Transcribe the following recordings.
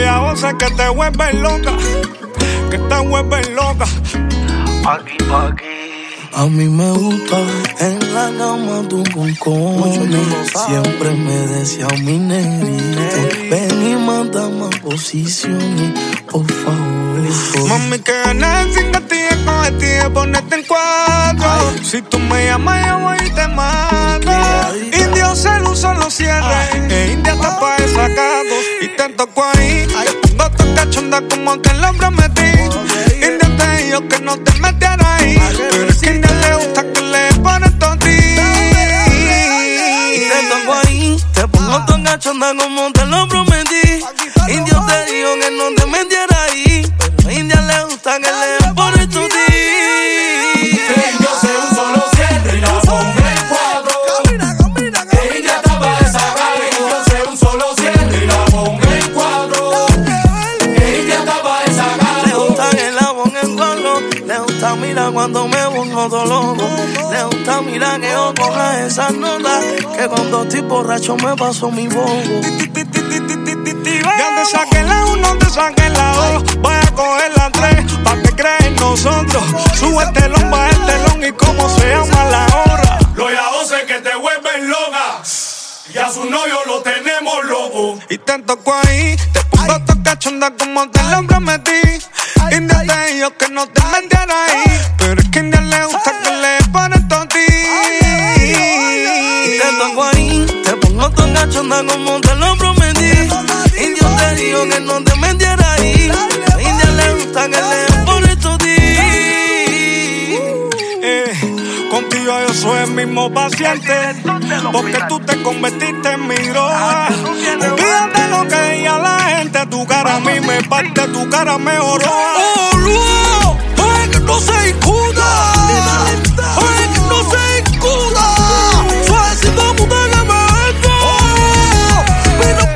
a voces que te vuelven loca, que te vuelven loca. Aquí, pa' aquí. A mí me gusta en la cama tú con cojones. Siempre me decía mi negrito, ven y mándame posiciones, por favor. Mami, que ganas sin castigo, cogerte y ponerte en cuatro. Ay. Si tú me llamas, yo voy y te mato. Indio se lo usa los cierres, India está pa' desacato. Y te toco ahí, te pongo tu cachonda como te lo prometí. India te dijo que no te metieras ahí, pero es que a India le gusta que le pones todo a ti. Y te toco ahí, te pongo tu cachonda como te lo prometí. Indio te dijo que no te metieras ahí, pero a India le gusta que le pones todo a ti. Yo sé un solo cierre y la pongo en cuatro. India está pa' desacar. Yo sé un solo cierre y la pongo en cuatro. India está pa' desacar. Le gusta que la ponga en cuatro. Le gusta mirar cuando me pongo todo loco. Le gusta mirar que yo coja esas notas, que cuando estoy borracho me paso mi bobo. Ya te saqué la 1, te saqué la 2. Voy a coger la 3, pa' que crees en nosotros. Sube el telón, baja el telón y cómo se llama la hora. Los voces que te vuelven loca, y a su novio lo tenemos loco. Y te toco ahí, te pongo tu cachonda como te lo prometí. India te dijo que no te metieras ahí, pero es que a India le gusta que le pones todo a ti. Y te toco ahí, te pongo tu cachonda como te lo prometí. Indio te dijo que no te metieras ahí, a India le gusta que le pones todo a ti. Contigo yo soy el mismo paciente, porque tú te convertiste en mi droga. Olvídate lo que diga la gente, tu cara a mí me parte, tu cara me joroba. ¡Oh, no! ¡Oye, que no se discuta! ¡Oye, que no se discuta! Suavecito, puta que me esto. Pero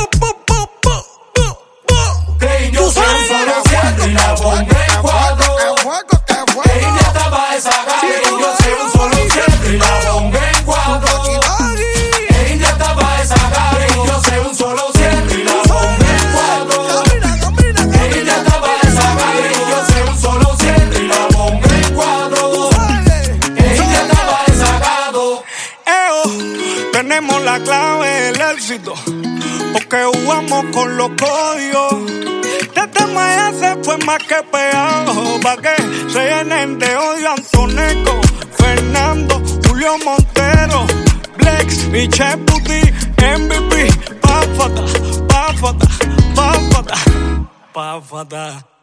Yo soy un solo cierre y la pongo en cuatro. India está pa' desacar. Yo soy un solo cierre y la pongo en cuatro. India está pa' desacar. Yo soy un solo cierre y la pongo en cuatro. India está pa' desacar. Yo soy un solo cierre y la pongo en cuatro. India está pa' desacado. Tenemos la clave del éxito, porque jugamos con los códigos. Este Maya se fue más que pegado, pa' que se llenen de odio Antoneco, Fernando, Julio Montero, Blex, Michel Puti, MVP, Páfata, Páfata, Páfata, Páfata.